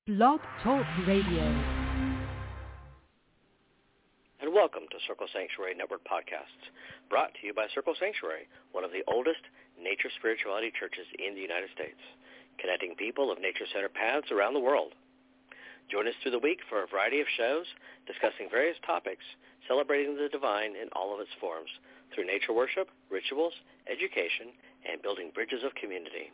Blog Talk Radio. And welcome to Circle Sanctuary Network Podcasts, brought to you by Circle Sanctuary, one of the oldest nature spirituality churches in the United States, connecting people of nature-centered paths around the world. Join us through the week for a variety of shows discussing various topics, celebrating the divine in all of its forms, through nature worship, rituals, education, and building bridges of community.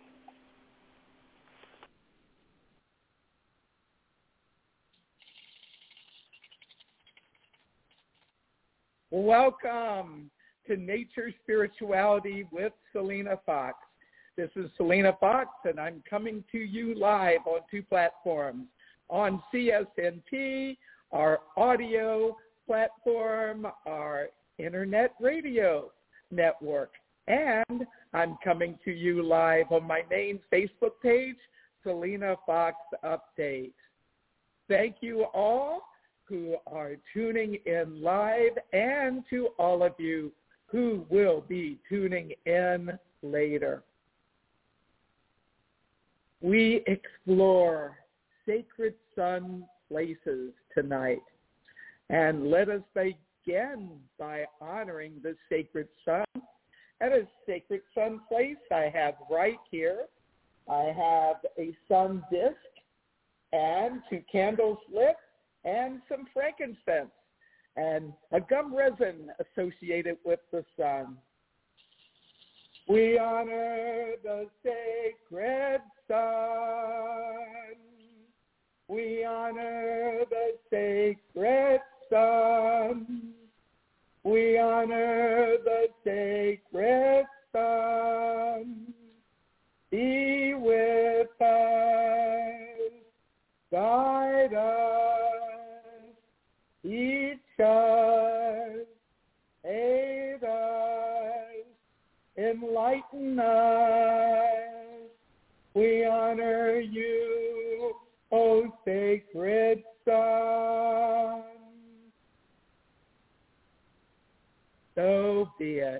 Welcome to Nature Spirituality with Selena Fox. This is Selena Fox, and I'm coming to you live on two platforms. On CSNP, our audio platform, our internet radio network, and I'm coming to you live on my main Facebook page, Selena Fox Update. Thank you all who are tuning in live, and to all of you who will be tuning in later. We explore sacred sun places tonight, and let us begin by honoring the sacred sun. At a sacred sun place I have right here, I have a sun disk and 2 candles lit, and some frankincense, and a gum resin associated with the sun. We honor the sacred sun. We honor the sacred sun. We honor the sacred sun. Be with us, guide us, teach us, aid us, enlighten us. We honor you, O sacred sun. So be it.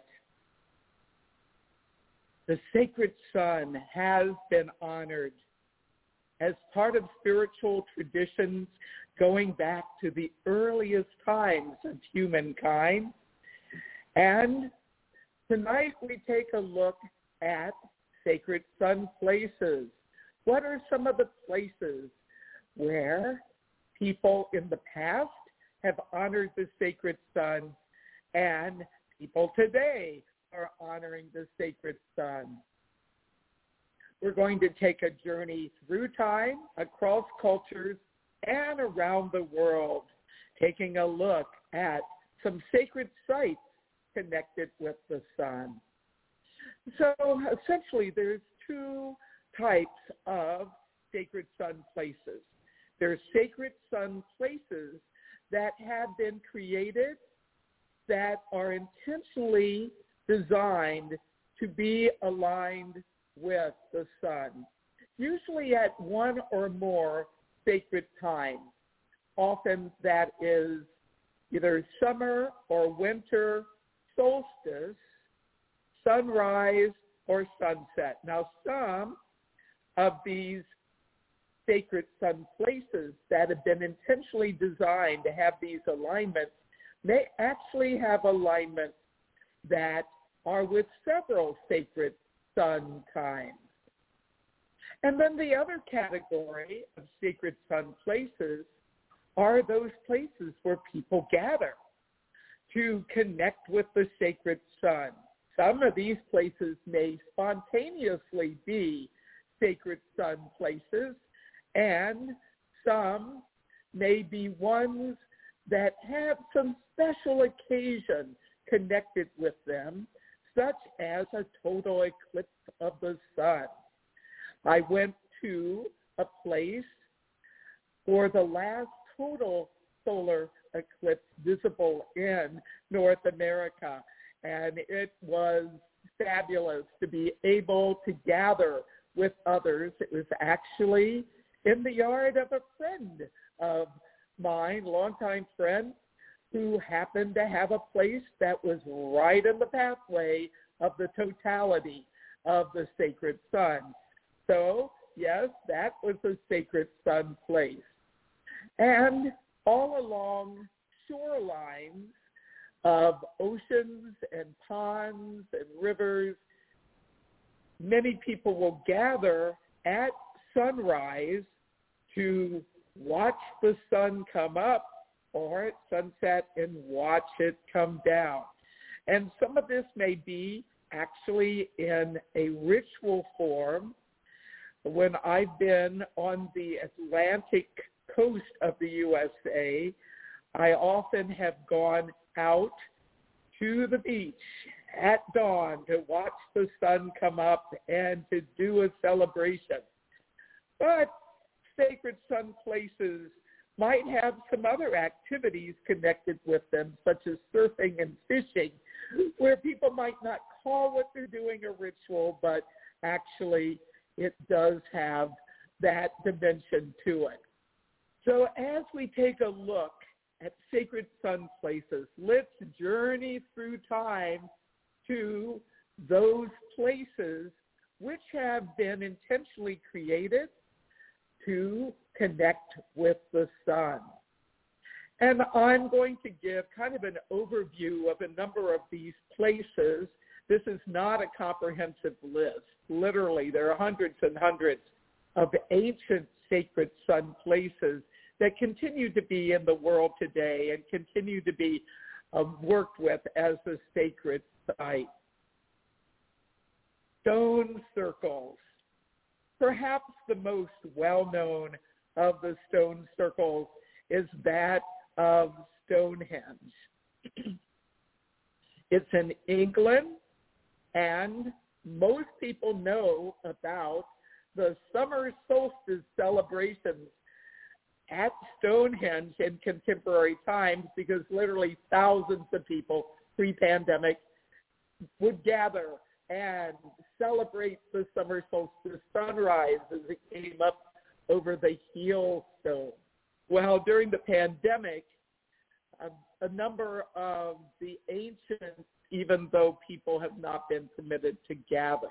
The sacred sun has been honored as part of spiritual traditions going back to the earliest times of humankind. And tonight we take a look at sacred sun places. What are some of the places where people in the past have honored the sacred sun and people today are honoring the sacred sun? We're going to take a journey through time, across cultures, and around the world, taking a look at some sacred sites connected with the sun. So essentially there's 2 types of sacred sun places. There's sacred sun places that have been created that are intentionally designed to be aligned with the sun, usually at one or more sacred times. Often that is either summer or winter solstice, sunrise or sunset. Now, some of these sacred sun places that have been intentionally designed to have these alignments may actually have alignments that are with several sacred sun times. And then the other category of sacred sun places are those places where people gather to connect with the sacred sun. Some of these places may spontaneously be sacred sun places, and some may be ones that have some special occasion connected with them, such as a total eclipse of the sun. I went to a place for the last total solar eclipse visible in North America, and it was fabulous to be able to gather with others. It was actually in the yard of a friend of mine, longtime friend, who happened to have a place that was right in the pathway of the totality of the sacred sun. So yes, that was a sacred sun place. And all along shorelines of oceans and ponds and rivers, many people will gather at sunrise to watch the sun come up or at sunset and watch it come down. And some of this may be actually in a ritual form. When I've been on the Atlantic coast of the USA, I often have gone out to the beach at dawn to watch the sun come up and to do a celebration. But sacred sun places might have some other activities connected with them, such as surfing and fishing, where people might not call what they're doing a ritual, but actually it does have that dimension to it. So as we take a look at sacred sun places, let's journey through time to those places which have been intentionally created to connect with the sun. And I'm going to give kind of an overview of a number of these places. This is not a comprehensive list. Literally, there are hundreds and hundreds of ancient sacred sun places that continue to be in the world today and continue to be worked with as a sacred site. Stone circles. Perhaps the most well-known of the stone circles is that of Stonehenge. It's in England, and most people know about the summer solstice celebrations at Stonehenge in contemporary times, because literally thousands of people pre-pandemic would gather and celebrate the summer solstice sunrise as it came up over the heel stone. Well, during the pandemic, a number of the ancients, even though people have not been permitted to gather,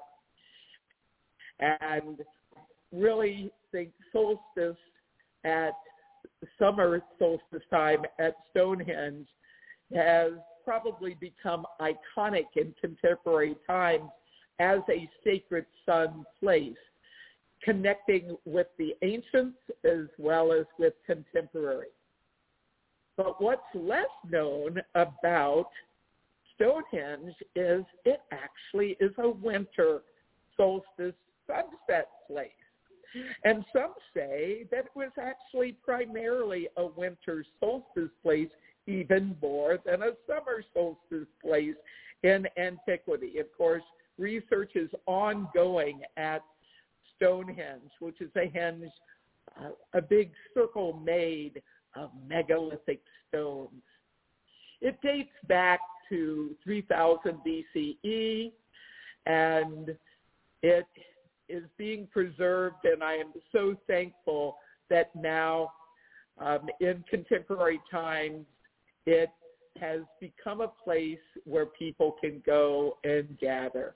and really think solstice at summer solstice time at Stonehenge has probably become iconic in contemporary times as a sacred sun place, connecting with the ancients as well as with contemporary. But what's less known about Stonehenge is it actually is a winter solstice sunset place. And some say that it was actually primarily a winter solstice place, even more than a summer solstice place in antiquity. Of course, research is ongoing at Stonehenge, which is a big circle made of megalithic stones. It dates back to 3000 BCE, and it is being preserved, and I am so thankful that now in contemporary times, it has become a place where people can go and gather.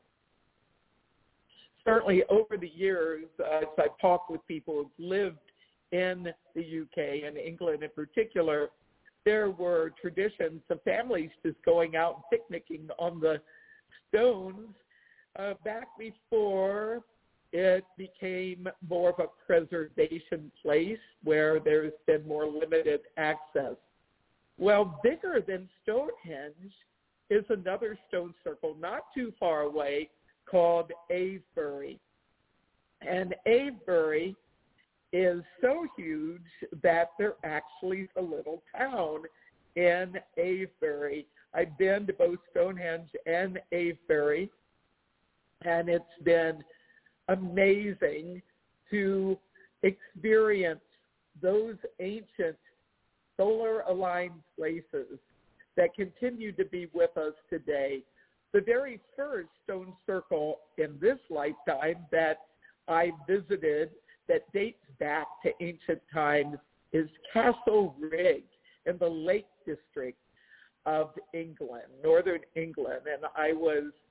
Certainly over the years, as I've talked with people who've lived in the UK and England in particular, there were traditions of families just going out and picnicking on the stones back before it became more of a preservation place where there's been more limited access. Well, bigger than Stonehenge is another stone circle not too far away called Avebury. And Avebury is so huge that there actually is a little town in Avebury. I've been to both Stonehenge and Avebury, and it's been amazing to experience those ancient solar-aligned places that continue to be with us today. The very first stone circle in this lifetime that I visited that dates back to ancient times is Castle Rigg in the Lake District of England, northern England. And I was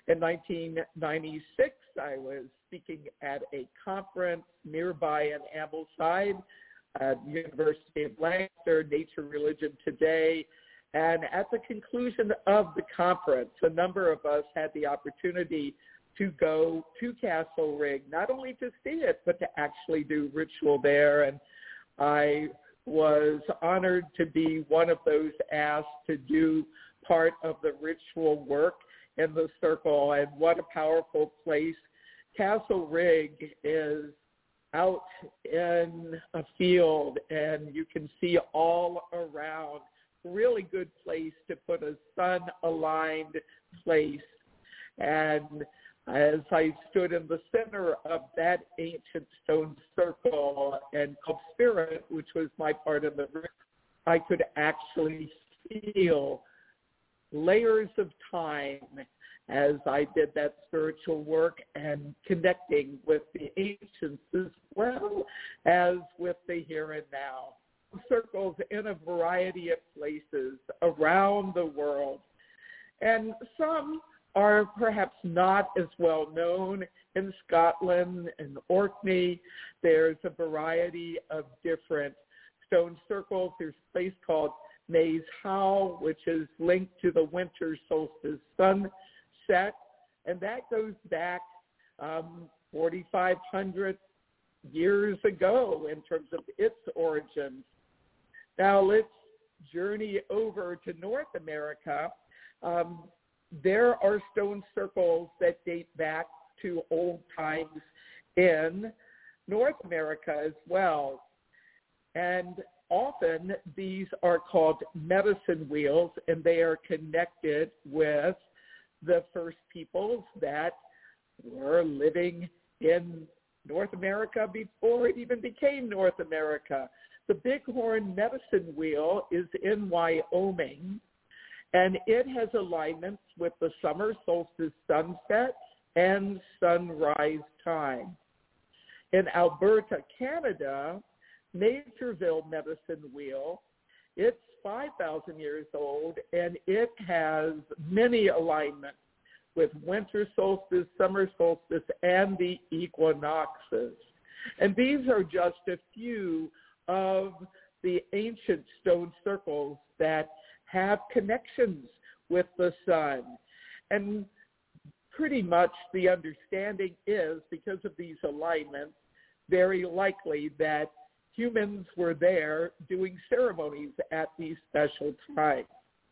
In 1996, I was speaking at a conference nearby in Ambleside at the University of Lancaster, Nature Religion Today. And at the conclusion of the conference, a number of us had the opportunity to go to Castlereagh, not only to see it, but to actually do ritual there. And I was honored to be one of those asked to do part of the ritual work in the circle. And what a powerful place. Castlereagh is out in a field, and you can see all around. Really good place to put a sun-aligned place. And as I stood in the center of that ancient stone circle and called Spirit, which was my part of the ritual, I could actually feel layers of time as I did that spiritual work and connecting with the ancients as well as with the here and now. Circles in a variety of places around the world. And some are perhaps not as well known. In Scotland and Orkney, there's a variety of different stone circles. There's a place called Naas Howe, which is linked to the winter solstice sunset, and that goes back 4,500 years ago in terms of its origins. Now let's journey over to North America. There are stone circles that date back to old times in North America as well. And often these are called medicine wheels, and they are connected with the first peoples that were living in North America before it even became North America. The Bighorn Medicine Wheel is in Wyoming, and it has alignments with the summer solstice sunset and sunrise time. In Alberta, Canada, Naperville Medicine Wheel, it's 5,000 years old, and it has many alignments with winter solstice, summer solstice, and the equinoxes. And these are just a few of the ancient stone circles that have connections with the sun. And pretty much the understanding is, because of these alignments, very likely that humans were there doing ceremonies at these special times.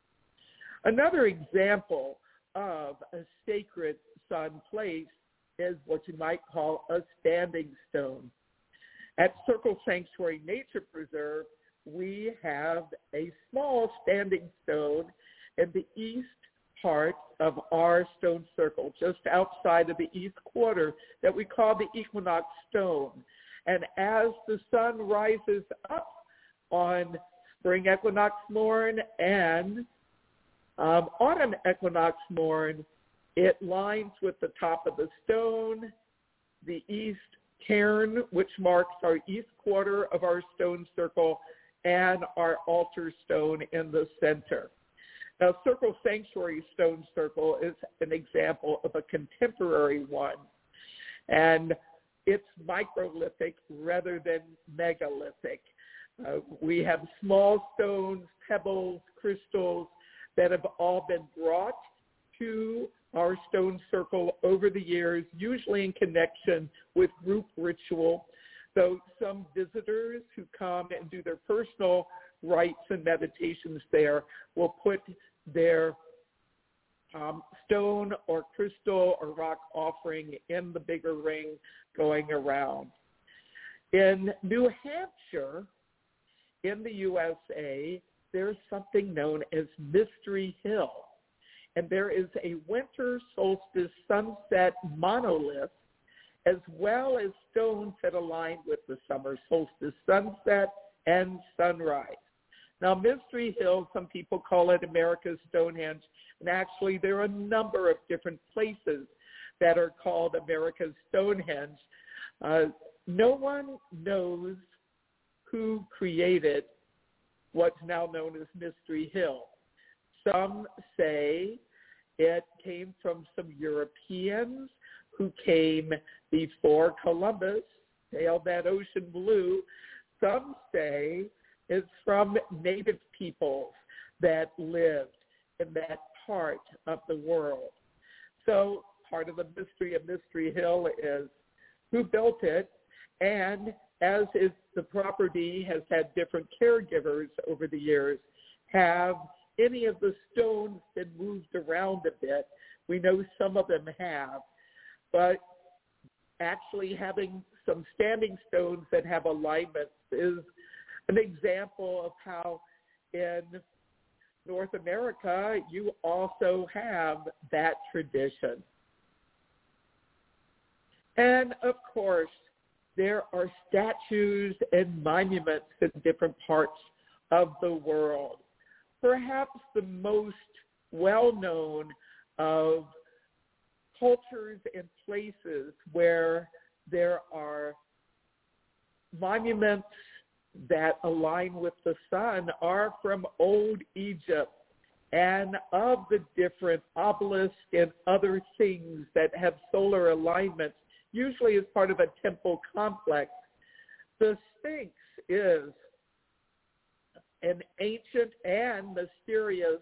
Another example of a sacred sun place is what you might call a standing stone. At Circle Sanctuary Nature Preserve, we have a small standing stone in the east part of our stone circle, just outside of the east quarter, that we call the equinox stone. And as the sun rises up on spring equinox morn and autumn equinox morn, it lines with the top of the stone, the east cairn, which marks our east quarter of our stone circle, and our altar stone in the center. Now, Circle Sanctuary Stone Circle is an example of a contemporary one, and it's microlithic rather than megalithic. We have small stones, pebbles, crystals that have all been brought to our stone circle over the years, usually in connection with group ritual. So some visitors who come and do their personal rites and meditations there will put their stone or crystal or rock offering in the bigger ring going around. In New Hampshire, in the USA, there's something known as Mystery Hill. And there is a winter solstice sunset monolith, as well as stones that align with the summer solstice sunset and sunrise. Now, Mystery Hill, some people call it America's Stonehenge, and actually there are a number of different places that are called America's Stonehenge. No one knows who created what's now known as Mystery Hill. Some say It came from some Europeans who came before Columbus, sailed that ocean blue. Some say it's from native peoples that lived in that part of the world. So part of the mystery of Mystery Hill is who built it, and as is the property has had different caregivers over the years, have any of the stones been moved around a bit? We know some of them have, but actually having some standing stones that have alignments is an example of how in North America you also have that tradition. And of course, there are statues and monuments in different parts of the world. Perhaps the most well-known of cultures and places where there are monuments that align with the sun are from old Egypt, and of the different obelisks and other things that have solar alignments, usually as part of a temple complex. The Sphinx is an ancient and mysterious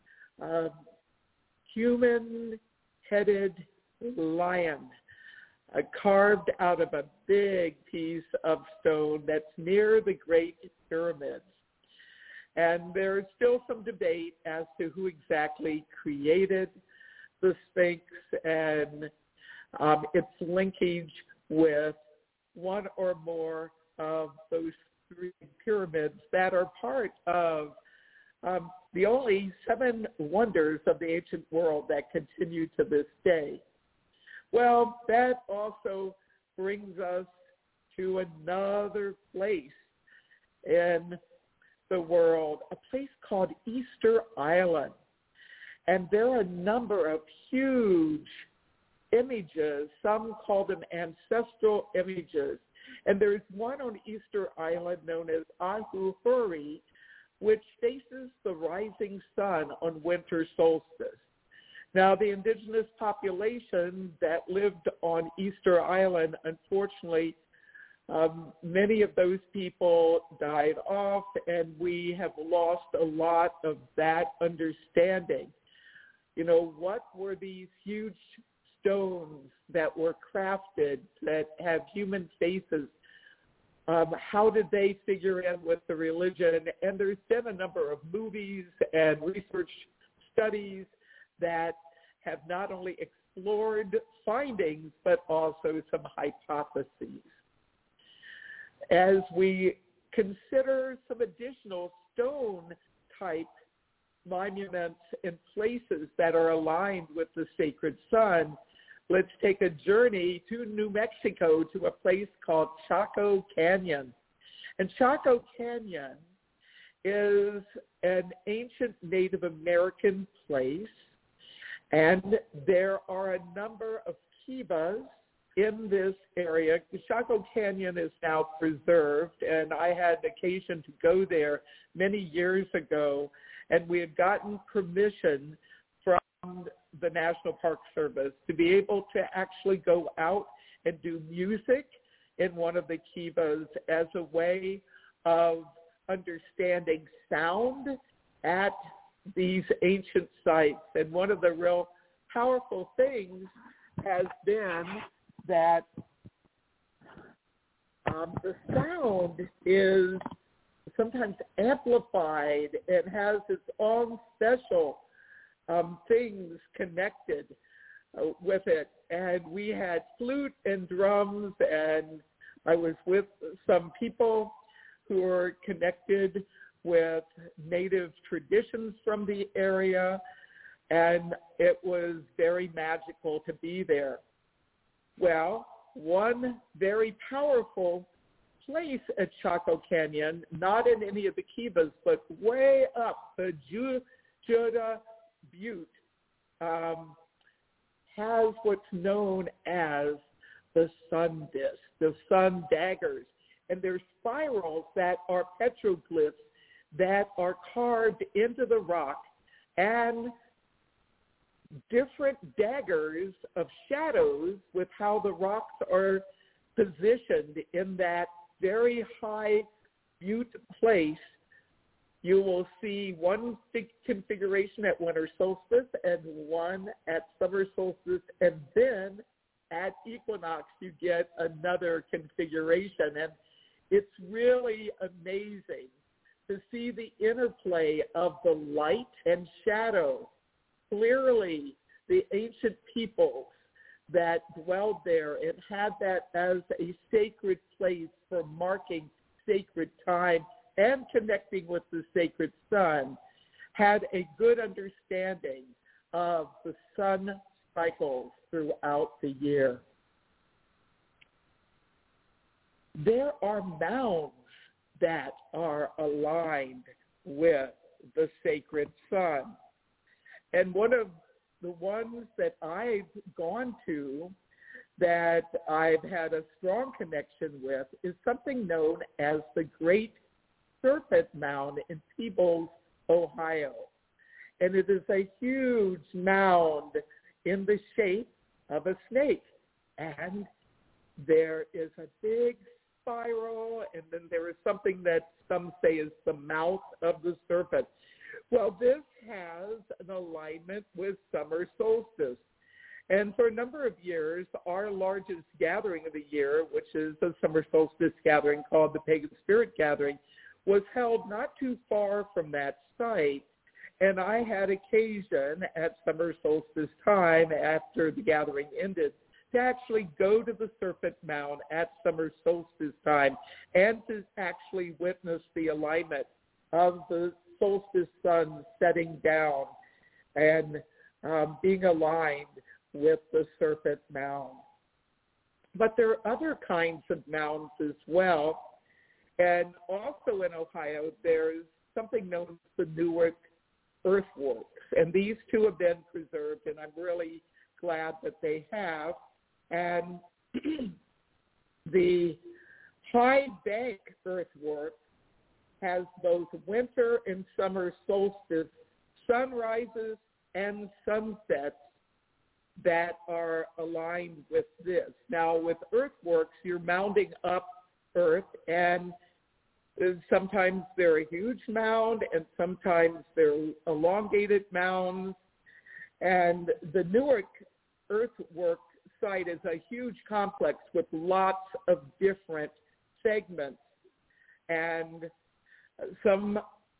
human-headed lion carved out of a big piece of stone that's near the Great Pyramids. And there's still some debate as to who exactly created the Sphinx and its linkage with one or more of those three pyramids that are part of the only 7 wonders of the ancient world that continue to this day. Well, that also brings us to another place in the world, a place called Easter Island. And there are a number of huge images. Some call them ancestral images. And there's one on Easter Island known as Ahura, which faces the rising sun on winter solstice. Now, the indigenous population that lived on Easter Island, unfortunately, many of those people died off, and we have lost a lot of that understanding. You know, what were these huge stones that were crafted that have human faces? How did they figure in with the religion? And there's been a number of movies and research studies that have not only explored findings, but also some hypotheses. As we consider some additional stone-type monuments and places that are aligned with the sacred sun, let's take a journey to New Mexico to a place called Chaco Canyon. And Chaco Canyon is an ancient Native American place, and there are a number of kivas in this area. The Chaco Canyon is now preserved, and I had occasion to go there many years ago, and we had gotten permission from the National Park Service to be able to actually go out and do music in one of the kivas as a way of understanding sound at these ancient sites. And one of the real powerful things has been that the sound is sometimes amplified and has its own special things connected with it. And we had flute and drums, and I was with some people who are connected with native traditions from the area, and it was very magical to be there. Well, one very powerful place at Chaco Canyon, not in any of the kivas, but way up the Judah Butte, has what's known as the sun disk, the sun daggers. And there's spirals that are petroglyphs that are carved into the rock, and different daggers of shadows with how the rocks are positioned in that very high butte place. You will see one configuration at winter solstice and one at summer solstice, and then at equinox you get another configuration. And it's really amazing to see the interplay of the light and shadow. Clearly, the ancient peoples that dwelled there and had that as a sacred place for marking sacred time and connecting with the sacred sun had a good understanding of the sun cycles throughout the year. There are mounds that are aligned with the sacred sun. And one of the ones that I've gone to that I've had a strong connection with is something known as the Great Serpent Mound in Peebles, Ohio. And it is a huge mound in the shape of a snake. And there is a big spiral, and then there is something that some say is the mouth of the serpent. Well, this has an alignment with summer solstice. And for a number of years, our largest gathering of the year, which is a summer solstice gathering called the Pagan Spirit Gathering, was held not too far from that site. And I had occasion at summer solstice time, after the gathering ended, to actually go to the Serpent Mound at summer solstice time and to actually witness the alignment of the solstice sun setting down and being aligned with the Serpent Mound. But there are other kinds of mounds as well. And also in Ohio, there's something known as the Newark earthworks. And these two have been preserved, and I'm really glad that they have. And the High Bank earthwork has both winter and summer solstice sunrises and sunsets that are aligned with this. Now, with earthworks, you're mounding up earth, and sometimes they're a huge mound, and sometimes they're elongated mounds. And the Newark earthwork site is a huge complex with lots of different segments. And some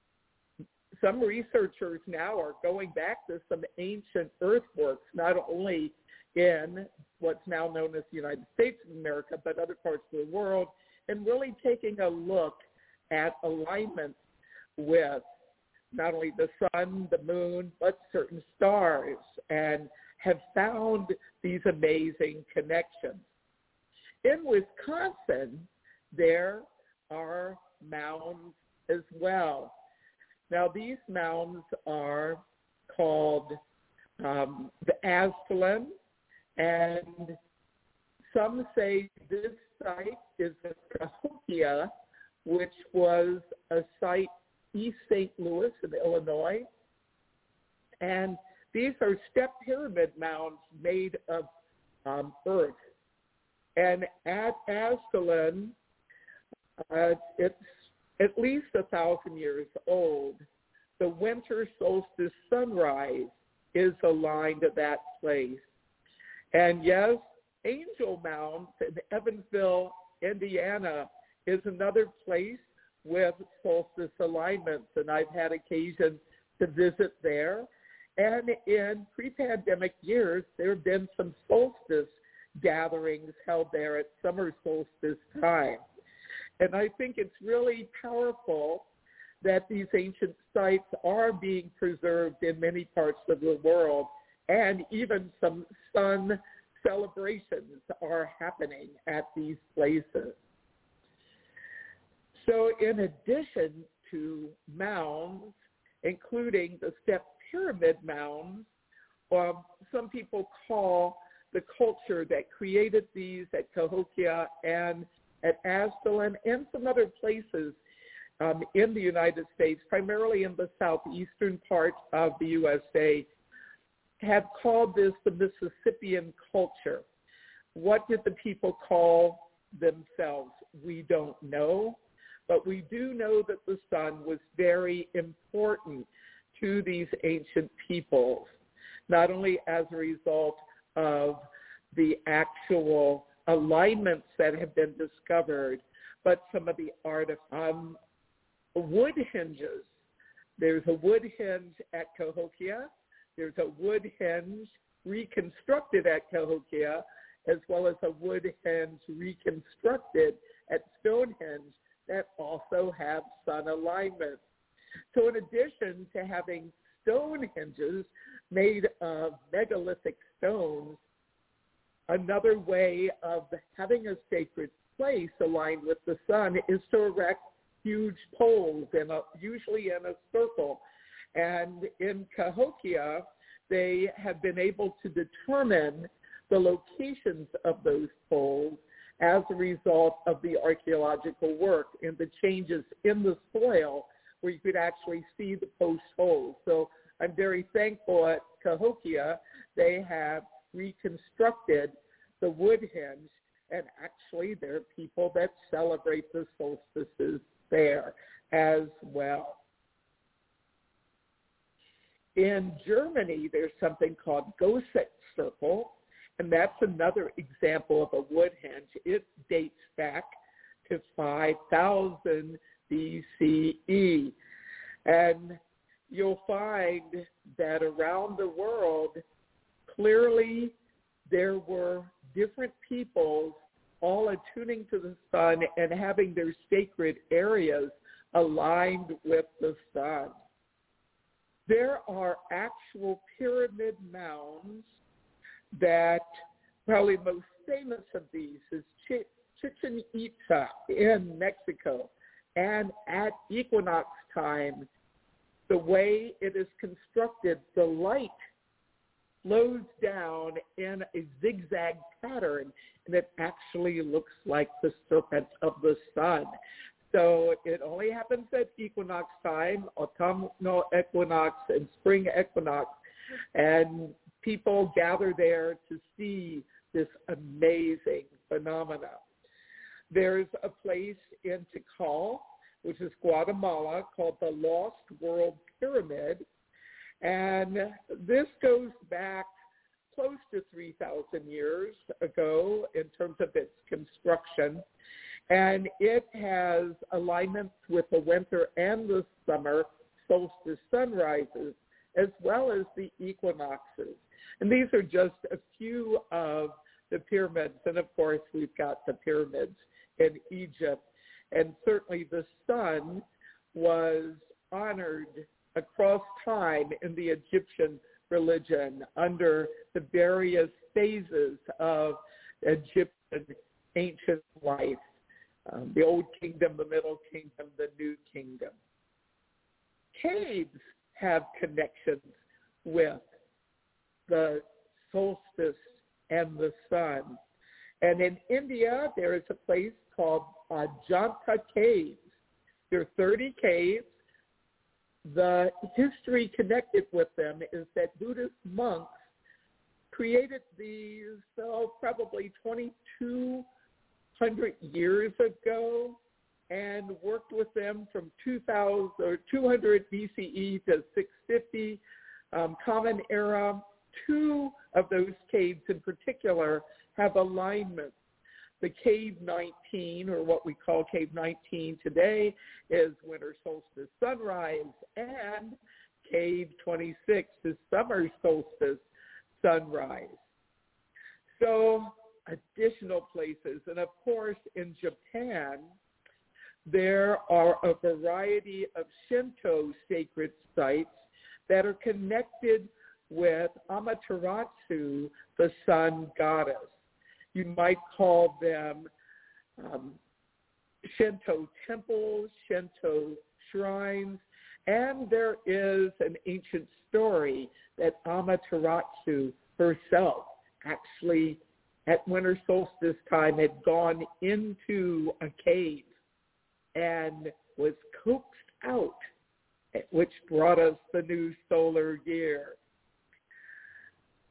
researchers now are going back to some ancient earthworks, not only in what's now known as the United States of America, but other parts of the world, and really taking a look at alignments with not only the sun, the moon, but certain stars, and have found these amazing connections. In Wisconsin, there are mounds as well. Now, these mounds are called the Aztalan, and some say this site is at Cahokia, which was a site East St. Louis in Illinois. And these are step pyramid mounds made of earth. And at Aztalan, it's at least 1,000 years old. The winter solstice sunrise is aligned to that place. And yes, Angel Mound in Evansville, Indiana, is another place with solstice alignments, and I've had occasion to visit there. And in pre-pandemic years, there have been some solstice gatherings held there at summer solstice time. And I think it's really powerful that these ancient sites are being preserved in many parts of the world, and even some sun celebrations are happening at these places. So in addition to mounds, including the step pyramid mounds, some people call the culture that created these at Cahokia and at Aztalan and some other places in the United States, primarily in the southeastern part of the USA, have called this the Mississippian culture. What did the people call themselves? We don't know, but we do know that the sun was very important to these ancient peoples, not only as a result of the actual alignments that have been discovered, but some of the wood hinges. There's a wood hinge at Cahokia. There's a wood hinge reconstructed at Cahokia, as well as a wood hinge reconstructed at Stonehenge that also have sun alignment. So in addition to having stone hinges made of megalithic stones, another way of having a sacred place aligned with the sun is to erect huge poles, usually in a circle. And in Cahokia, they have been able to determine the locations of those poles as a result of the archaeological work and the changes in the soil where you could actually see the post holes. So I'm very thankful at Cahokia they have reconstructed the wood hinge, and actually there are people that celebrate the solstices there as well. In Germany, there's something called Goseck Circle, and that's another example of a wood hinge. It dates back to 5000 BCE. And you'll find that around the world, clearly there were different peoples all attuning to the sun and having their sacred areas aligned with the sun. There are actual pyramid mounds that, probably most famous of these is Chichen Itza in Mexico. And at equinox time, the way it is constructed, the light flows down in a zigzag pattern, and it actually looks like the serpent of the sun. So it only happens at equinox time, autumnal equinox and spring equinox, and people gather there to see this amazing phenomena. There's a place in Tikal, which is Guatemala, called the Lost World Pyramid, and this goes back close to 3,000 years ago in terms of its construction. And it has alignments with the winter and the summer solstice sunrises, as well as the equinoxes. And these are just a few of the pyramids. And of course, we've got the pyramids in Egypt. And certainly the sun was honored across time in the Egyptian religion under the various phases of Egyptian ancient life. The Old Kingdom, the Middle Kingdom, the New Kingdom. Caves have connections with the solstice and the sun. And in India, there is a place called Ajanta Caves. There are 30 caves. The history connected with them is that Buddhist monks created these probably 2,200 years ago and worked with them from 200 BCE to 650 Common Era. Two of those caves in particular have alignments. The Cave 19, or what we call Cave 19 today, is winter solstice sunrise, and Cave 26 is summer solstice sunrise. So additional places, and of course in Japan, there are a variety of Shinto sacred sites that are connected with Amaterasu, the sun goddess. You might call them Shinto temples, Shinto shrines, and there is an ancient story that Amaterasu herself actually at winter solstice time had gone into a cave and was coaxed out, which brought us the new solar year.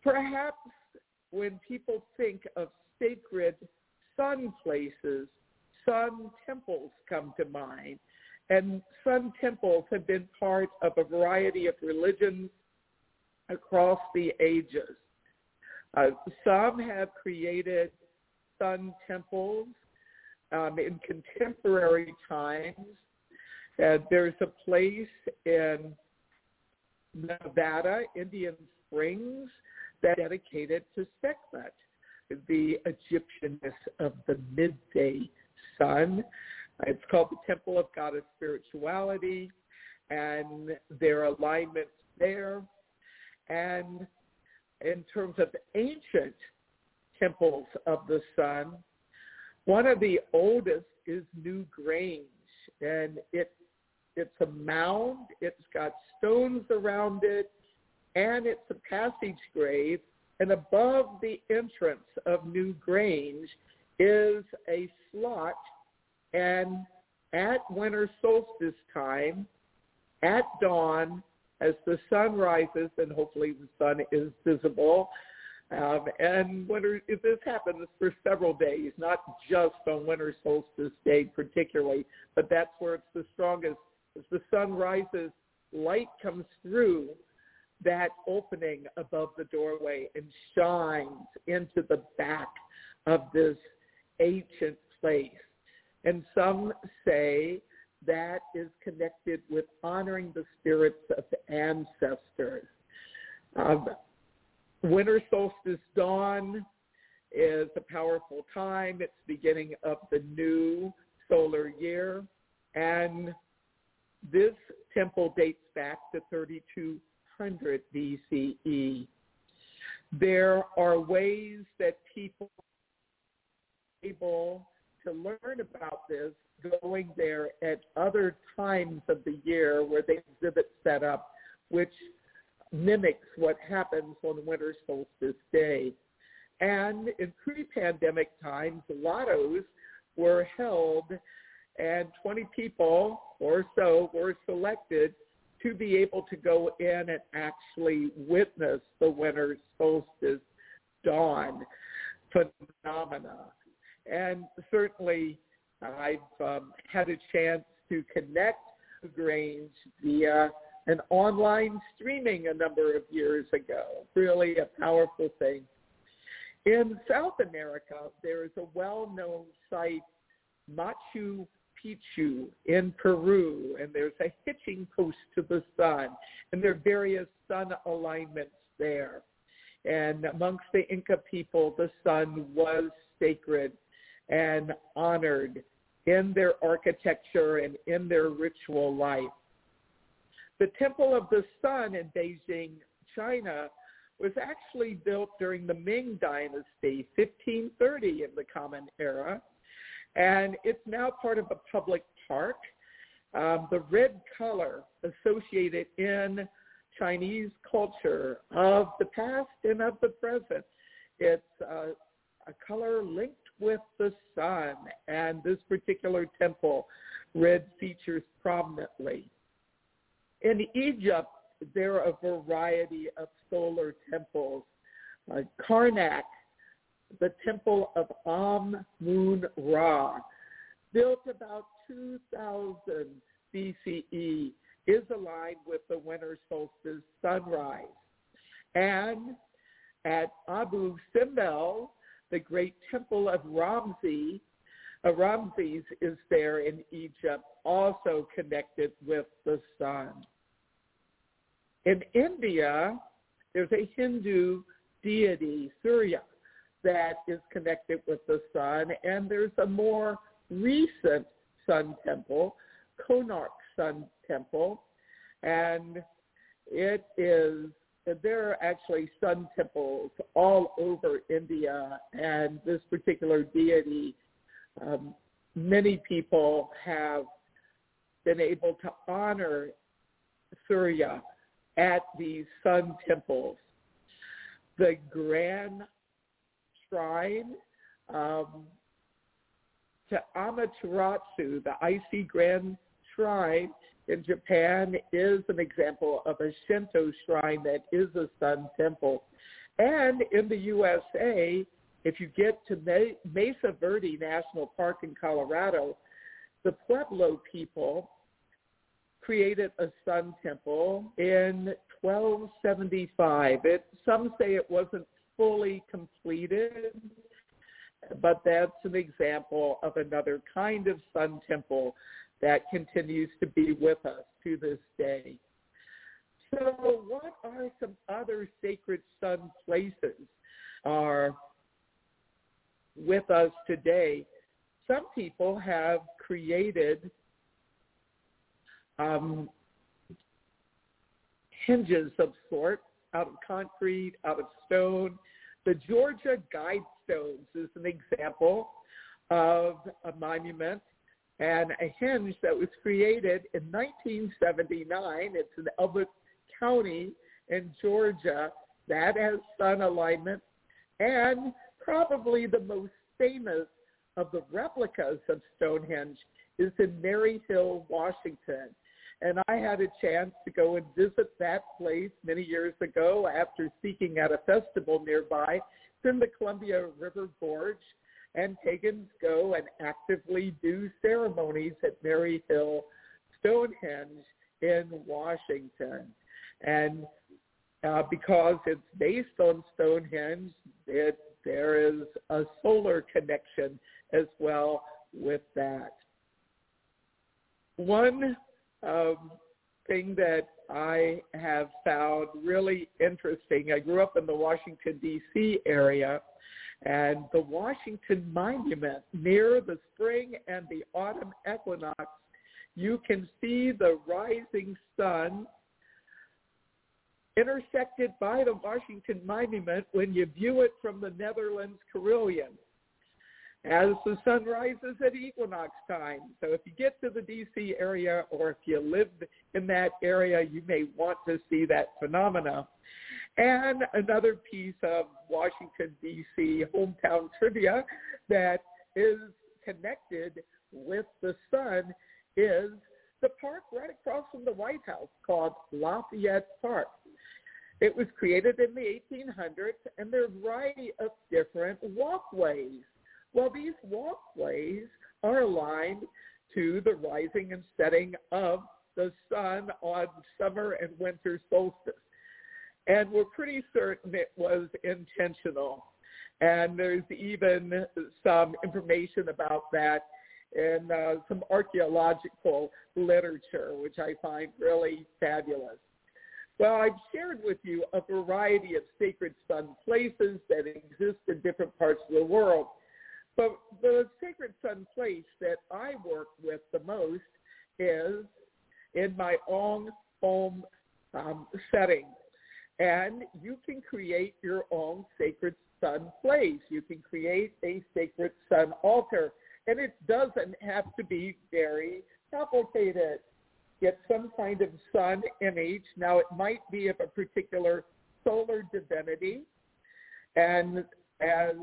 Perhaps when people think of sacred sun places, sun temples come to mind. And sun temples have been part of a variety of religions across the ages. Some have created sun temples in contemporary times. There's a place in Nevada, Indian Springs, that's dedicated to Sekhmet, the Egyptianness of the midday sun. It's called the Temple of Goddess Spirituality, and there are alignments there. And in terms of ancient temples of the sun, one of the oldest is New Grange, and it's a mound. It's got stones around it, and it's a passage grave. And above the entrance of New Grange is a slot, and at winter solstice time, at dawn, as the sun rises, and hopefully the sun is visible, and this happens for several days, not just on winter solstice day particularly, but that's where it's the strongest. As the sun rises, light comes through that opening above the doorway and shines into the back of this ancient place. And some say that is connected with honoring the spirits of the ancestors. Winter solstice dawn is a powerful time. It's the beginning of the new solar year. And this temple dates back to 3200 BCE. There are ways that people are able to learn about this going there at other times of the year where they exhibit set up, which mimics what happens on winter solstice day. And in pre-pandemic times, lottos were held, and 20 people or so were selected to be able to go in and actually witness the winter solstice dawn phenomena. And certainly I've had a chance to connect to Grange via an online streaming a number of years ago. Really a powerful thing. In South America, there is a well-known site, Machu Picchu in Peru, and there's a hitching post to the sun, and there are various sun alignments there. And amongst the Inca people, the sun was sacred and honored in their architecture and in their ritual life. The Temple of the Sun in Beijing, China, was actually built during the Ming Dynasty, 1530 in the Common Era, and it's now part of a public park. The red color associated in Chinese culture of the past and of the present, it's a color linked with the sun, and this particular temple, red features prominently. In Egypt, there are a variety of solar temples. Karnak, the temple of Amun-Ra, built about 2000 BCE, is aligned with the winter solstice sunrise. And at Abu Simbel, the great temple of Ramses is there in Egypt, also connected with the sun. In India, there's a Hindu deity, Surya, that is connected with the sun, and there's a more recent sun temple, Konark Sun Temple, and there are actually sun temples all over India, and this particular deity, many people have been able to honor Surya at these sun temples. The grand shrine to Amaterasu, the Icy Grand Shrine in Japan, is an example of a Shinto shrine that is a sun temple. And in the USA, if you get to Mesa Verde National Park in Colorado, the Pueblo people created a sun temple in 1275. Some say it wasn't fully completed, but that's an example of another kind of sun temple that continues to be with us to this day. So what are some other sacred sun places are with us today? Some people have created hinges of sorts out of concrete, out of stone. The Georgia Guidestones is an example of a monument and a hinge that was created in 1979. It's in Elbert County in Georgia. That has sun alignment. And probably the most famous of the replicas of Stonehenge is in Maryhill, Washington. And I had a chance to go and visit that place many years ago after speaking at a festival nearby. It's in the Columbia River Gorge, and pagans go and actively do ceremonies at Maryhill Stonehenge in Washington. And because it's based on Stonehenge, there is a solar connection as well with that. One thing that I have found really interesting, I grew up in the Washington, D.C. area, and the Washington Monument near the spring and the autumn equinox, you can see the rising sun intersected by the Washington Monument when you view it from the Netherlands Carillon as the sun rises at equinox time. So if you get to the D.C. area, or if you live in that area, you may want to see that phenomena. And another piece of Washington, D.C. hometown trivia that is connected with the sun is the park right across from the White House called Lafayette Park. It was created in the 1800s, and there are a variety of different walkways. Well, these walkways are aligned to the rising and setting of the sun on summer and winter solstice. And we're pretty certain it was intentional. And there's even some information about that in some archaeological literature, which I find really fabulous. Well, I've shared with you a variety of sacred sun places that exist in different parts of the world. But the sacred sun place that I work with the most is in my own home setting. And you can create your own sacred sun place. You can create a sacred sun altar. And it doesn't have to be very complicated. Get some kind of sun image. Now, it might be of a particular solar divinity. And as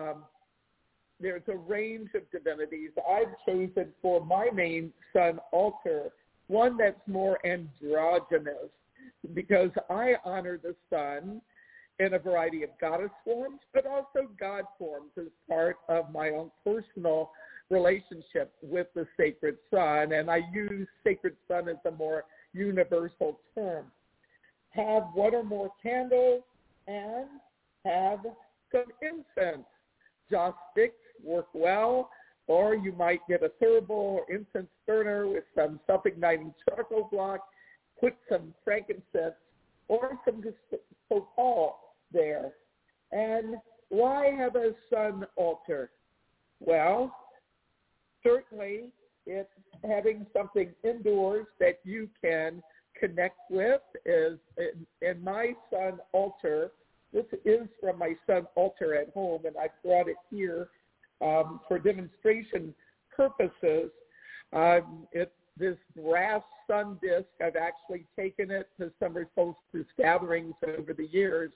there's a range of divinities, I've chosen for my main sun altar one that's more androgynous, because I honor the sun in a variety of goddess forms, but also God forms as part of my own personal relationship with the sacred sun. And I use sacred sun as a more universal term. Have one or more candles and have some incense. Joss sticks work well, or you might get a thurible or incense burner with some self-igniting charcoal block, put some frankincense or some copal there. And why have a sun altar? Well, certainly it's having something indoors that you can connect with. Is in my sun altar, this is from my sun altar at home, and I brought it here for demonstration purposes. It's this brass sun disc. I've actually taken it to summer solstice gatherings over the years.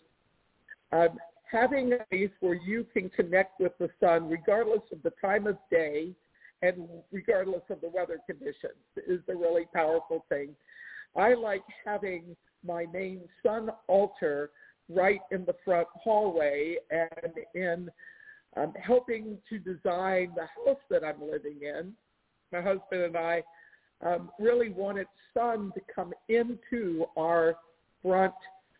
Having a place where you can connect with the sun regardless of the time of day and regardless of the weather conditions is a really powerful thing. I like having my main sun altar right in the front hallway, and in helping to design the house that I'm living in, my husband and I really wanted sun to come into our front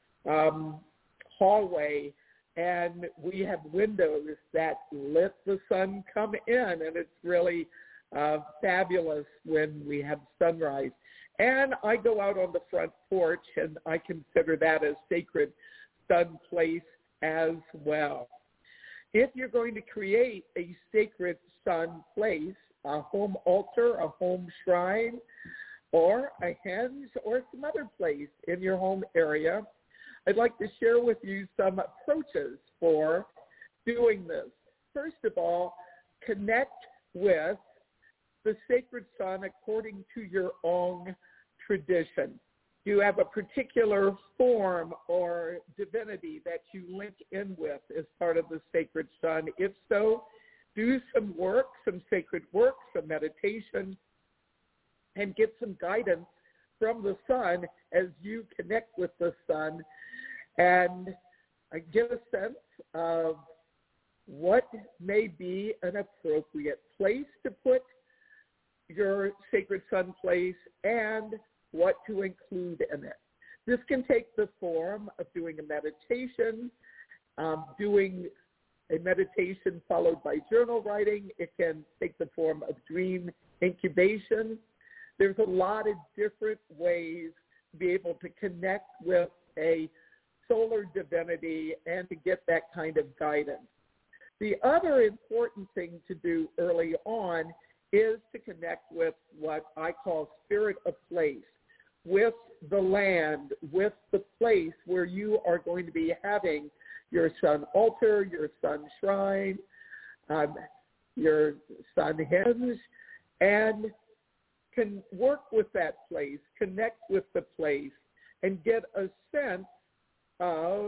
hallway, and we have windows that let the sun come in, and it's really fabulous when we have sunrise. And I go out on the front porch, and I consider that a sacred sun place as well. If you're going to create a sacred sun place, a home altar, a home shrine, or a henge, or some other place in your home area, I'd like to share with you some approaches for doing this. First of all, connect with the sacred sun according to your own tradition. Do you have a particular form or divinity that you link in with as part of the sacred sun? If so, do some work, some sacred work, some meditation, and get some guidance from the sun as you connect with the sun, and get a sense of what may be an appropriate place to put your sacred sun place and what to include in it. This can take the form of doing a meditation, doing a meditation followed by journal writing. It can take the form of dream incubation. There's a lot of different ways to be able to connect with a solar divinity and to get that kind of guidance. The other important thing to do early on is to connect with what I call spirit of place, with the land, with the place where you are going to be having your sun altar, your sun shrine, your sun henge, and can work with that place, connect with the place, and get a sense of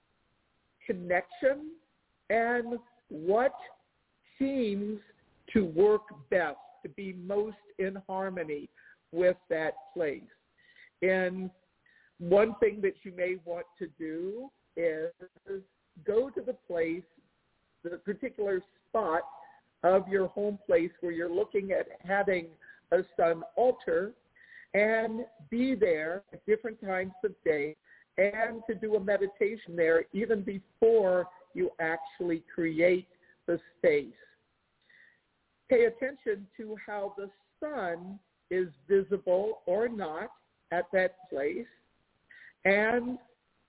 connection and what seems to work best, to be most in harmony with that place. And one thing that you may want to do is go to the place, the particular spot of your home place where you're looking at having a sun altar, and be there at different times of day, and to do a meditation there even before you actually create the space. Pay attention to how the sun is visible or not at that place, and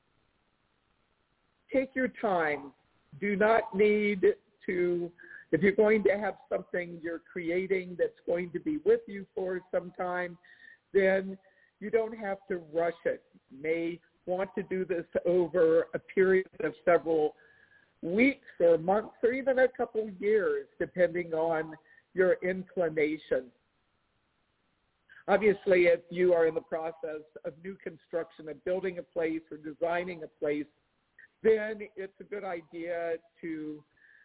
take your time. Do not need to, if you're going to have something you're creating that's going to be with you for some time, then you don't have to rush it. You may want to do this over a period of several weeks or months or even a couple years, depending on your inclination. Obviously, if you are in the process of new construction, of building a place or designing a place, then it's a good idea to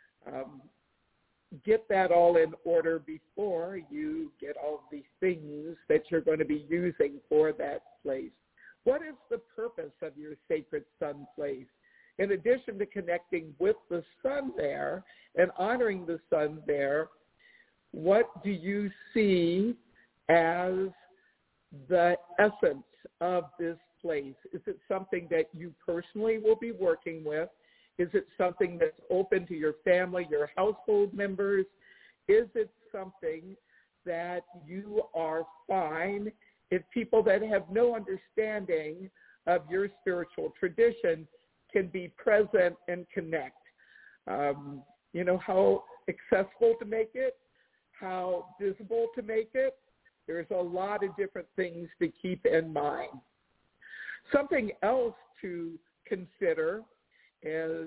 get that all in order before you get all the things that you're going to be using for that place. What is the purpose of your sacred sun place? In addition to connecting with the sun there and honoring the sun there, what do you see as the essence of this place? Is it something that you personally will be working with? Is it something that's open to your family, your household members? Is it something that you are fine if people that have no understanding of your spiritual tradition can be present and connect? How accessible to make it, how visible to make it. There's a lot of different things to keep in mind. Something else to consider is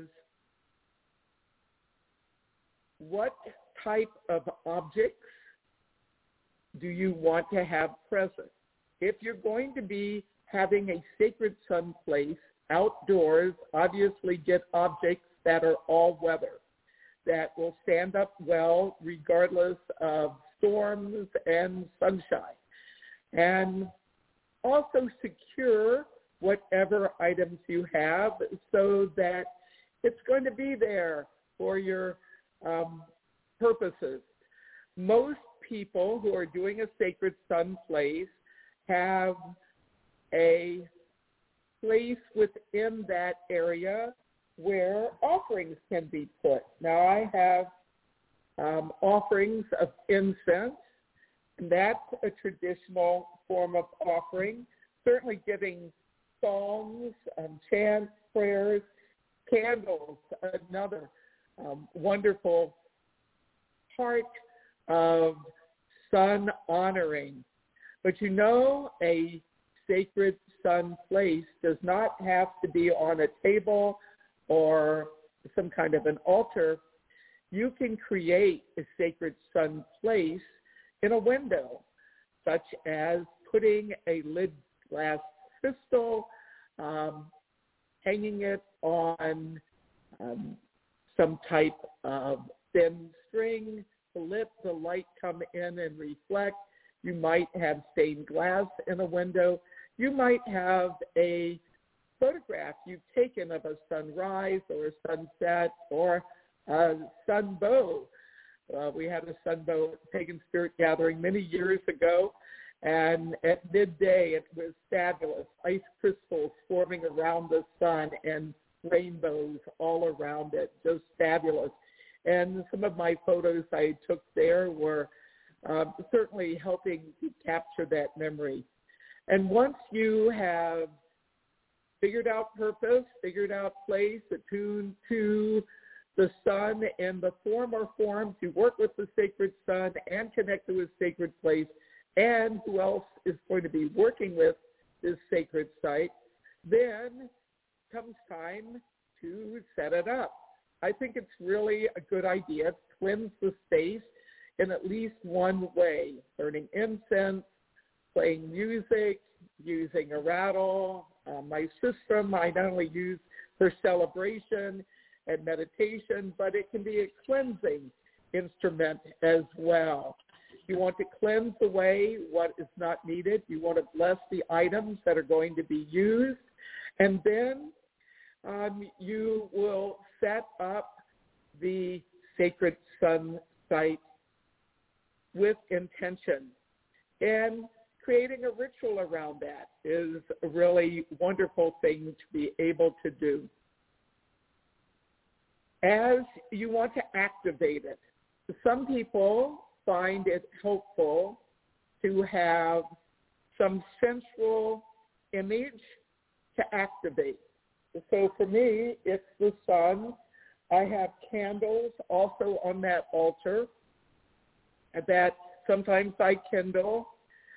what type of objects do you want to have present? If you're going to be having a sacred sun place outdoors, obviously get objects that are all weather, that will stand up well regardless of storms and sunshine. And also secure whatever items you have so that it's going to be there for your purposes. Most people who are doing a Sacred Sun place have a place within that area where offerings can be put. Now, I have offerings of incense, and that's a traditional form of offering. Certainly giving songs, chants, prayers, candles, another wonderful part of sun honoring. But a Sacred Sun place does not have to be on a table or some kind of an altar. You can create a Sacred Sun place in a window, such as putting a lid glass crystal, hanging it on some type of thin string to let the light come in and reflect. You might have stained glass in a window. You might have a photograph you've taken of a sunrise or a sunset or a sunbow. We had a sunbow at Pagan Spirit Gathering many years ago, and at midday it was fabulous. Ice crystals forming around the sun and rainbows all around it, just fabulous. And some of my photos I took there were certainly helping to capture that memory. And once you have figured out purpose, figured out place, attuned to the sun and the form or forms, you work with the Sacred Sun and connect to a sacred place, and who else is going to be working with this sacred site, then comes time to set it up. I think it's really a good idea to cleanse the space in at least one way: burning incense, playing music, using a rattle. My system I not only use for celebration and meditation, but it can be a cleansing instrument as well. You want to cleanse away what is not needed. You want to bless the items that are going to be used. And then you will set up the Sacred Sun site with intention. And creating a ritual around that is a really wonderful thing to be able to do. As you want to activate it, some people find it helpful to have some central image to activate. So for me, it's the sun. I have candles also on that altar that sometimes I kindle.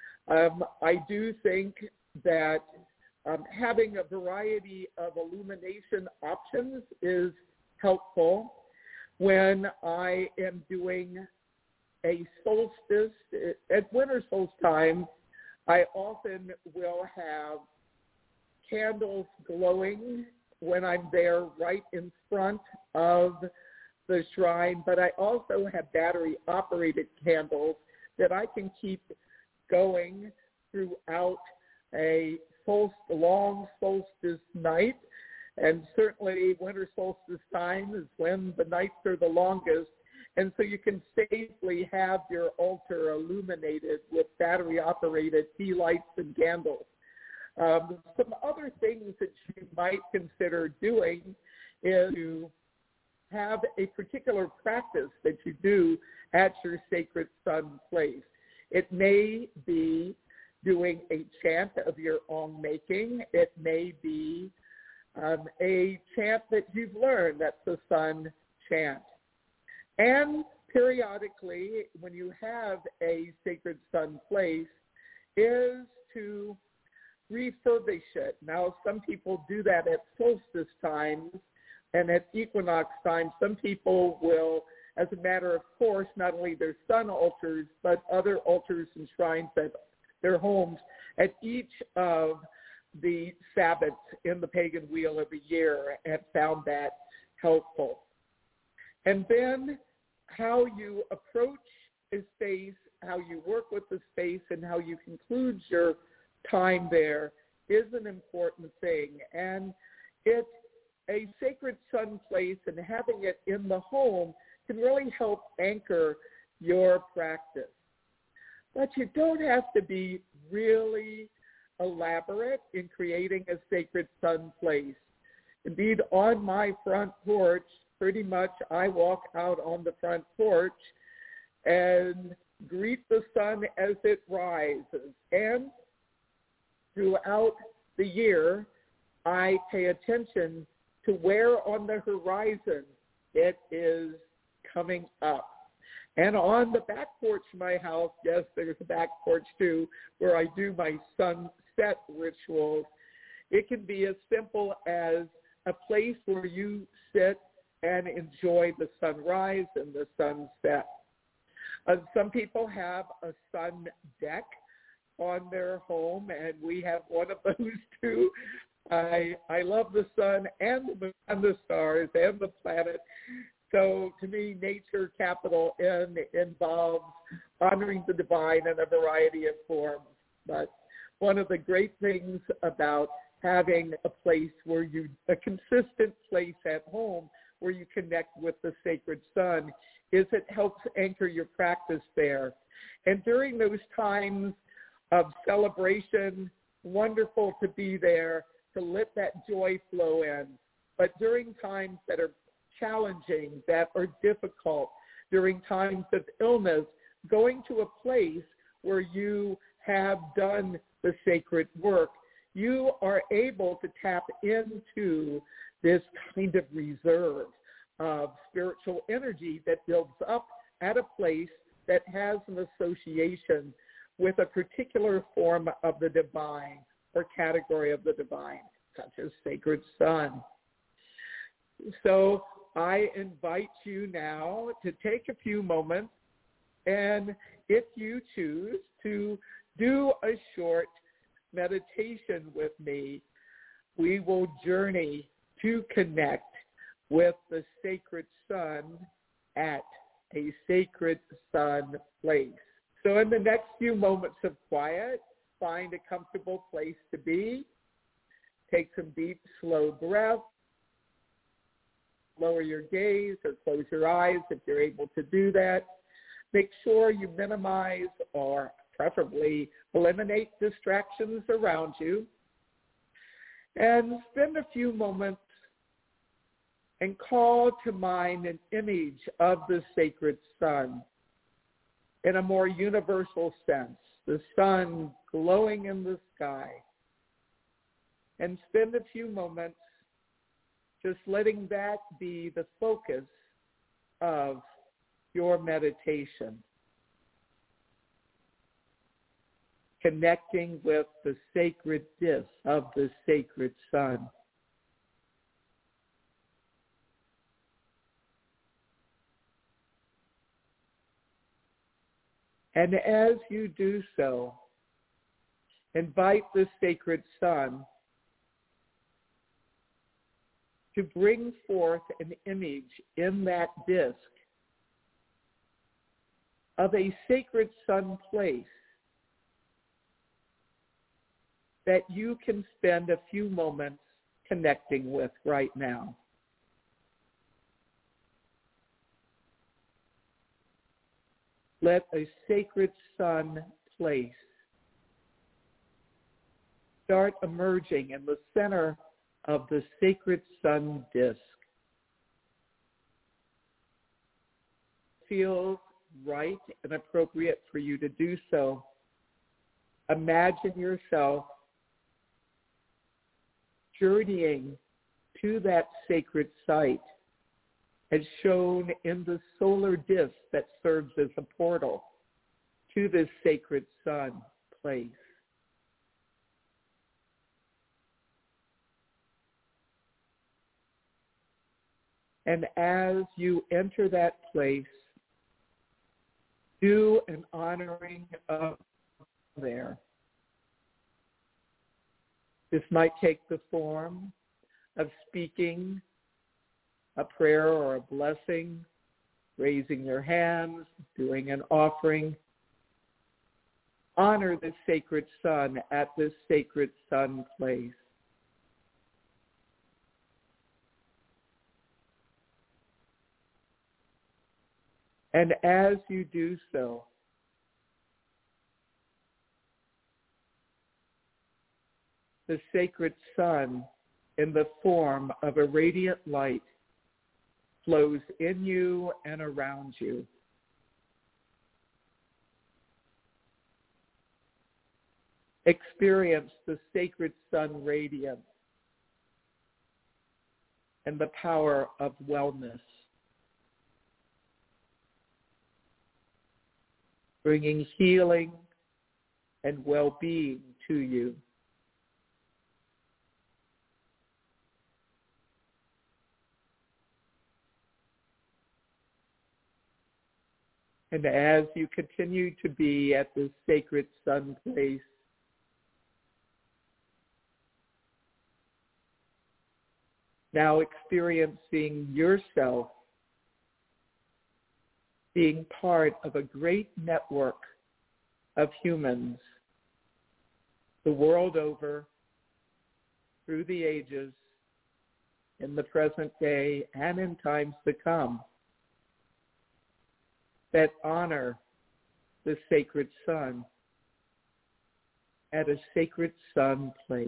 I do think that having a variety of illumination options is helpful. When I am doing a solstice, at winter solstice time, I often will have candles glowing when I'm there right in front of the shrine, but I also have battery-operated candles that I can keep going throughout a long solstice night. And certainly winter solstice time is when the nights are the longest. And so you can safely have your altar illuminated with battery-operated tea lights and candles. Some other things that you might consider doing is to have a particular practice that you do at your Sacred Sun place. It may be doing a chant of your own making. It may be a chant that you've learned. That's the sun chant. And periodically, when you have a Sacred Sun place, is to refurbish it. Now, some people do that at solstice times, and at equinox time, some people will, as a matter of course, not only their sun altars, but other altars and shrines at their homes at each of the Sabbaths in the pagan wheel of the year, and found that helpful. And then how you approach a space, how you work with the space, and how you conclude your time there is an important thing, and a sacred sun place and having it in the home can really help anchor your practice. But you don't have to be really elaborate in creating a sacred sun place. Indeed, on my front porch, pretty much I walk out on the front porch and greet the sun as it rises. And throughout the year, I pay attention to where on the horizon it is coming up. And on the back porch of my house, yes, there's a back porch too, where I do my sunset rituals. It can be as simple as a place where you sit and enjoy the sunrise and the sunset. Some people have a sun deck on their home, and we have one of those too. I love the sun and the moon and the stars and the planet. So to me, nature, capital N, involves honoring the divine in a variety of forms. But one of the great things about having a place where a consistent place at home where you connect with the sacred sun is it helps anchor your practice there. And during those times of celebration, wonderful to be there to let that joy flow in. But during times that are challenging, that are difficult, during times of illness, going to a place where you have done the sacred work, you are able to tap into this kind of reserve of spiritual energy that builds up at a place that has an association with a particular form of the divine or category of the divine, such as sacred sun. So I invite you now to take a few moments, and if you choose to do a short meditation with me, we will journey to connect with the sacred sun at a sacred sun place. So in the next few moments of quiet, find a comfortable place to be. Take some deep, slow breaths. Lower your gaze or close your eyes if you're able to do that. Make sure you minimize or preferably eliminate distractions around you. And spend a few moments and call to mind an image of the sacred sun in a more universal sense, the sun glowing in the sky. And spend a few moments just letting that be the focus of your meditation. Connecting with the sacred disk of the sacred sun. And as you do so, invite the sacred sun to bring forth an image in that disk of a sacred sun place that you can spend a few moments connecting with right now. Let a sacred sun place start emerging in the center of the sacred sun disk. Feels right and appropriate for you to do so. Imagine yourself journeying to that sacred site as shown in the solar disk that serves as a portal to this sacred sun place. And as you enter that place, do an honoring of there. This might take the form of speaking a prayer or a blessing, raising your hands, doing an offering. honor the sacred sun at this sacred sun place. And as you do so, the sacred sun, in the form of a radiant light, flows in you and around you. Experience the sacred sun radiance and the power of wellness, bringing healing and well-being to you. And as you continue to be at this sacred sun place, now experiencing yourself being part of a great network of humans the world over, through the ages, in the present day, and in times to come, that honor the sacred sun at a sacred sun place.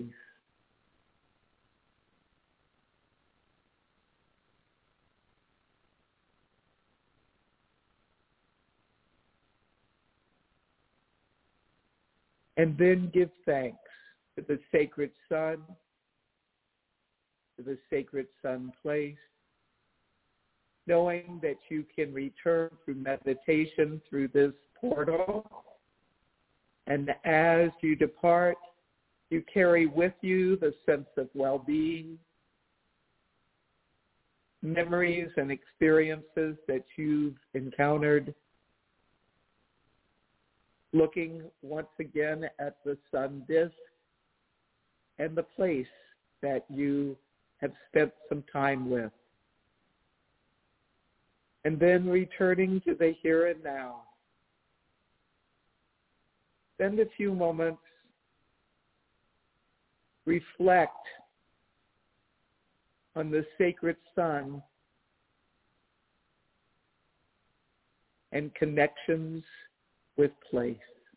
And then give thanks to the sacred sun, to the sacred sun place, knowing that you can return through meditation through this portal. And as you depart, you carry with you the sense of well-being, memories and experiences that you've encountered, looking once again at the sun disk and the place that you have spent some time with. And then returning to the here and now. Spend a few moments, reflect on the sacred sun and connections with place.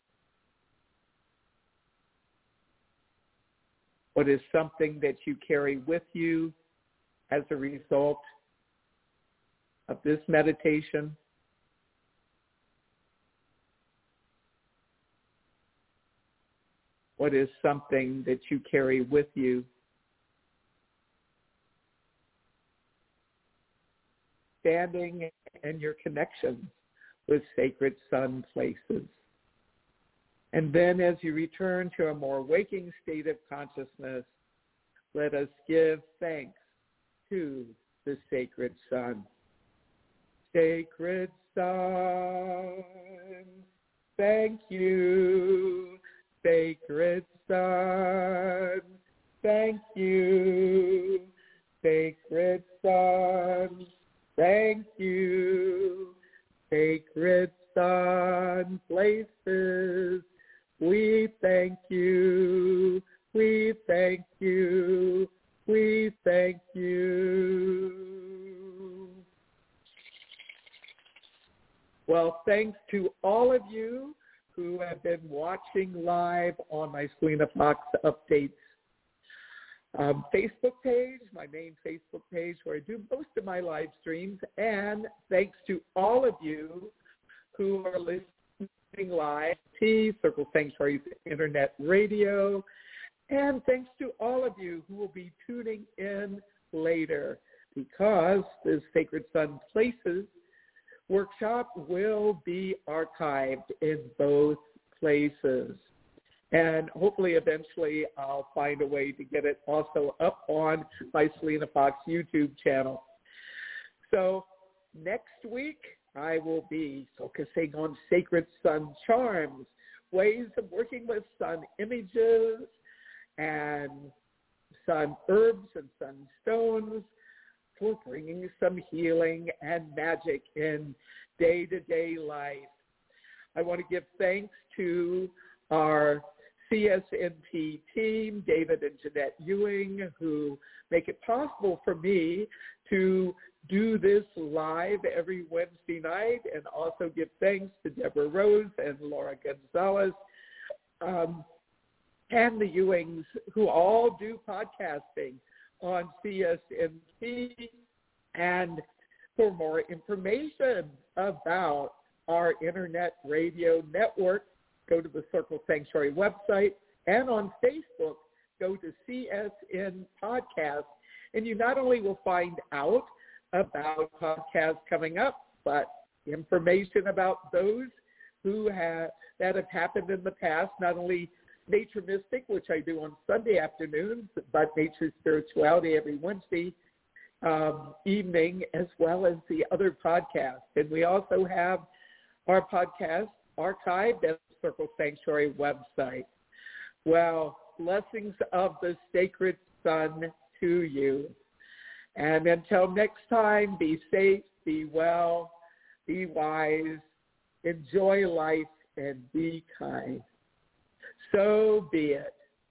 What is something that you carry with you as a result of this meditation? What is something that you carry with you standing in your connections with sacred sun places? And then as you return to a more waking state of consciousness, let us give thanks to the sacred sun. Sacred sun, thank you. Sacred sun, thank you. Sacred sun, thank you. Sacred sun places, we thank you. We thank you. We thank you. Well, thanks to all of you who have been watching live on my Selena Fox Updates Facebook page, my main Facebook page where I do most of my live streams. And thanks to all of you who are listening live to Circle Sanctuary's Internet Radio. And thanks to all of you who will be tuning in later, because the Sacred Sun Places workshop will be archived in both places. And hopefully eventually I'll find a way to get it also up on my Selena Fox YouTube channel. So next week I will be focusing on sacred sun charms, ways of working with sun images and sun herbs and sun stones for bringing some healing and magic in day-to-day life. I want to give thanks to our CSNP team, David and Jeanette Ewing, who make it possible for me to do this live every Wednesday night, and also give thanks to Deborah Rose and Laura Gonzalez, and the Ewings, who all do podcasting on CSNP. And for more information about our internet radio network, go to the Circle Sanctuary website, and on Facebook, go to CSN Podcast, and you not only will find out about podcasts coming up, but information about those that have happened in the past, not only Nature Mystic, which I do on Sunday afternoons, but Nature Spirituality every Wednesday evening, as well as the other podcasts. And we also have our podcast archived at the Circle Sanctuary website. Well, blessings of the sacred Son to you. And until next time, be safe, be well, be wise, enjoy life, and be kind. So be it.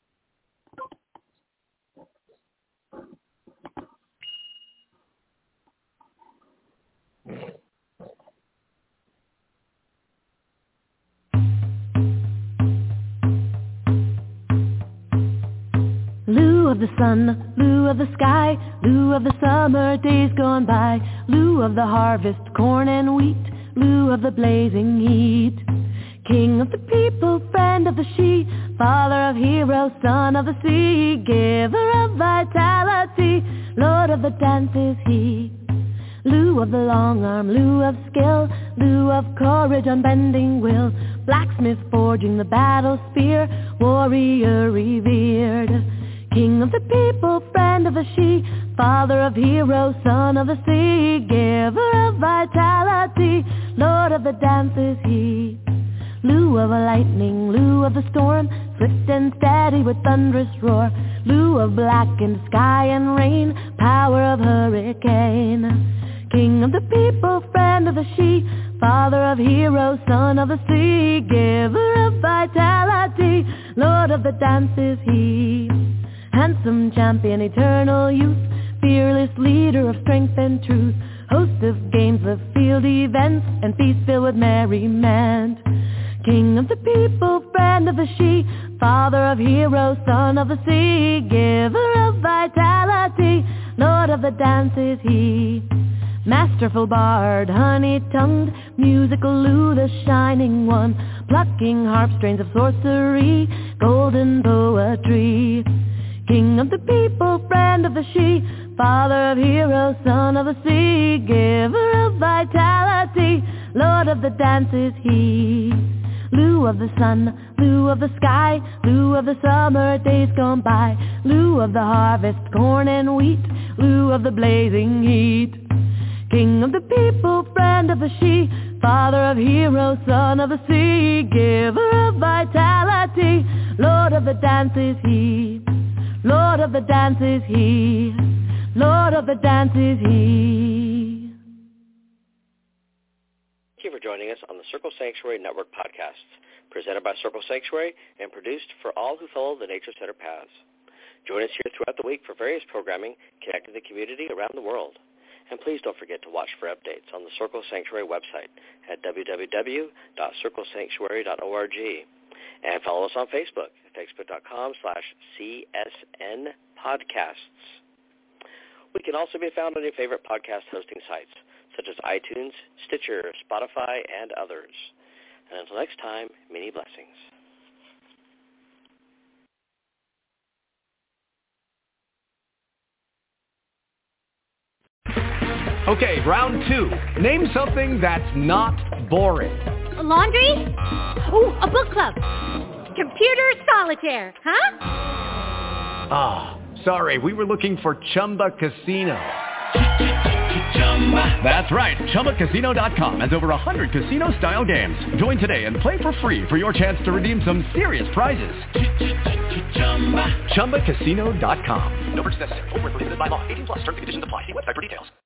Lou of the sun, Lou of the sky, Lou of the summer days gone by, Lou of the harvest, corn and wheat, Lou of the blazing heat. King of the people, friend of the she, father of heroes, son of the sea, giver of vitality, lord of the dance is he. Lou of the long arm, Lou of skill, Lou of courage, unbending will, blacksmith forging the battle spear, warrior revered. King of the people, friend of the she, father of heroes, son of the sea, giver of vitality, lord of the dance is he. Lou of a lightning, Lou of the storm, swift and steady with thunderous roar, Lou of blackened sky and rain, power of hurricane. King of the people, friend of the she, father of heroes, son of the sea, giver of vitality, lord of the dance is he. Handsome champion, eternal youth, fearless leader of strength and truth, host of games, of field events, and feast filled with merriment. King of the people, friend of the she, father of heroes, son of the sea, giver of vitality, lord of the dance is he. Masterful bard, honey-tongued, musical Lou, the shining one, plucking harp strains of sorcery, golden poetry. King of the people, friend of the she, father of heroes, son of the sea, giver of vitality, lord of the dance is he. Lou of the sun, Lou of the sky, Lou of the summer days gone by, Lou of the harvest, corn and wheat, Lou of the blazing heat. King of the people, friend of the she, father of heroes, son of the sea, giver of vitality, lord of the dance is he. Lord of the dance is he. Lord of the dance is he. Thank you for joining us on the Circle Sanctuary Network podcasts, presented by Circle Sanctuary and produced for all who follow the Nature Center paths. Join us here throughout the week for various programming connecting the community around the world. And please don't forget to watch for updates on the Circle Sanctuary website at www.circlesanctuary.org. And follow us on Facebook at facebook.com/CSN Podcasts. We can also be found on your favorite podcast hosting sites, such as iTunes, Stitcher, Spotify, and others. And until next time, many blessings. Okay, round two. Name something that's not boring. A laundry? Ooh, a book club. Computer solitaire, huh? Ah, sorry, we were looking for Chumba Casino. That's right, ChumbaCasino.com has over 100 casino-style games. Join today and play for free for your chance to redeem some serious prizes. ChumbaCasino.com. No purchase necessary. Void where prohibited by law. 18+. Terms and conditions apply. See website for details.